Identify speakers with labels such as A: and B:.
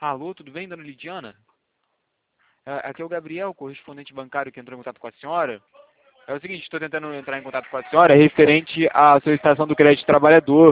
A: Alô, tudo bem, dona Lidiana? Aqui é o Gabriel, correspondente bancário que entrou em contato com a senhora. É o seguinte, estou tentando entrar em contato com a senhora referente à solicitação do crédito trabalhador.